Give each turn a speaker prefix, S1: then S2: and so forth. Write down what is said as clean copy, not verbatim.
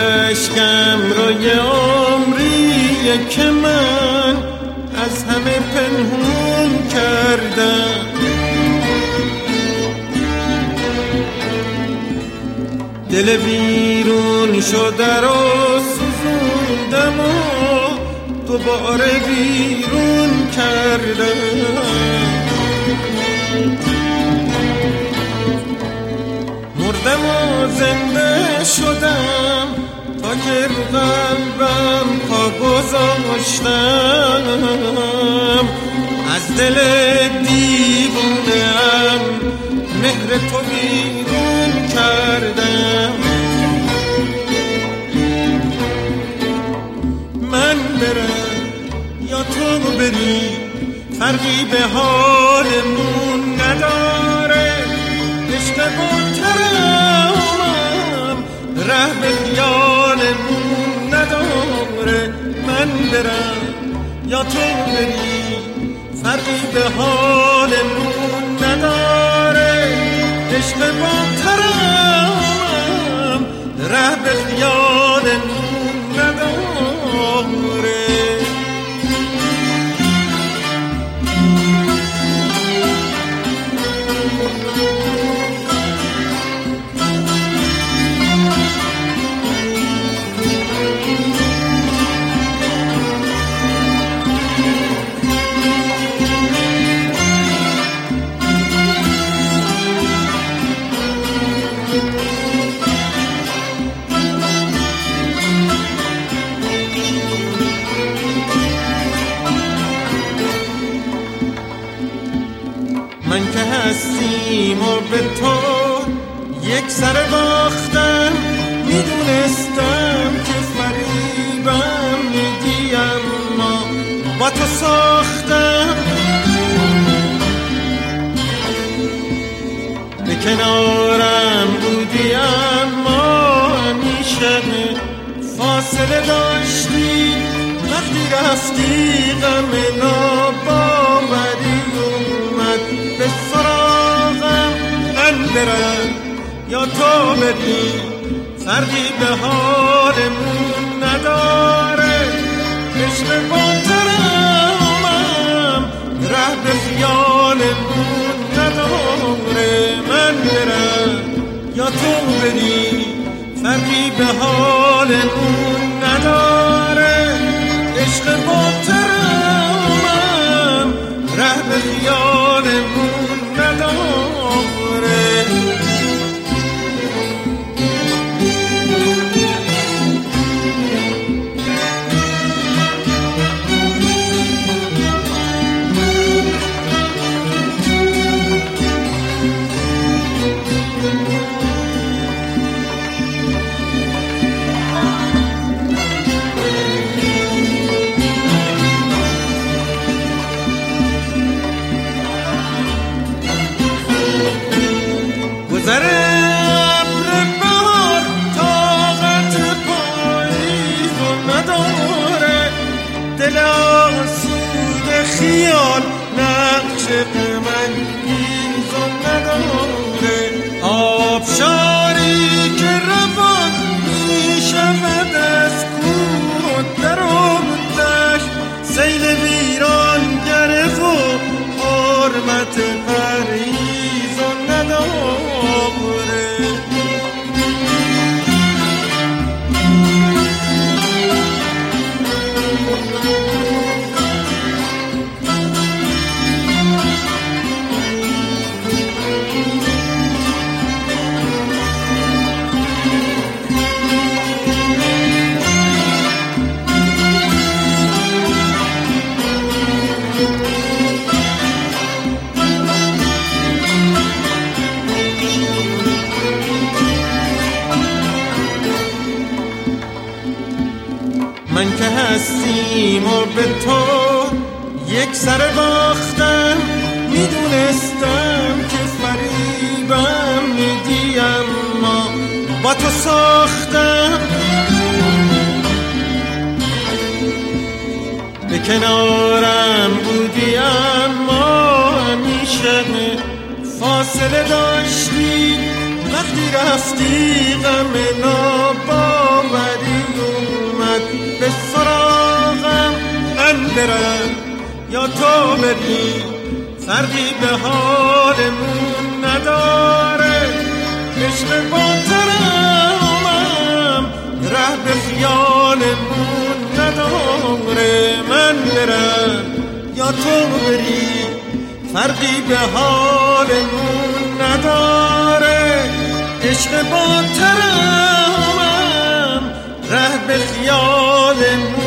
S1: عشقم روی عمریه که من از همه پنهون کردم. دل بیرون شده رو سوزوندم و دوباره بیرون کردم. مردم و زنده شدم تا که رو قلبم پا گذاشتم. از دل دیوونم مهر تو بیرون کردم. من برم یا تو بری فرقی به حالمون نداره. عشق با ترامم ره به خیالمون نداره. من برم یا تو بری فرقی به حالمون نداره. عشق با ترامم ره به خیالمون نداره. من که هستیم و به تو یک سر باختم. میدونستم که فریبم میدی اما با تو ساختم. به کنارم بودی اما همیشه فاصله داشتی. وقتی رفتی غم ناباوری به سراغم. من برم یا تو بری فرقی به حالمون نداره. عشق با ترامم ره به خیالمون نداره. من برم یا تو بری فرقی به حالمون نداره. عشق با ترامم ره به خیالمون نداره. گذر ابر بهار طاقت پاییزو نداره. دل آسود خیال نقش غم‌انگیزو نداره. آبشاری که روان میشود از کوه و در و دشت. سیل ویران گره و حرمت پریزو نداره. من که هستیم و به تو یک سر باختم. میدونستم که فریبم میدی اما با تو ساختم. به کنارم بودی اما همیشه فاصله داشتی. وقتی رفتی غم ناباوری برم یا تو بری فرقی به حالمون نداره. عشق با ترامم ره به خیالمون نداره. من برم یا تو بری فرقی به حالمون نداره. عشق با ترامم ره به خیالمون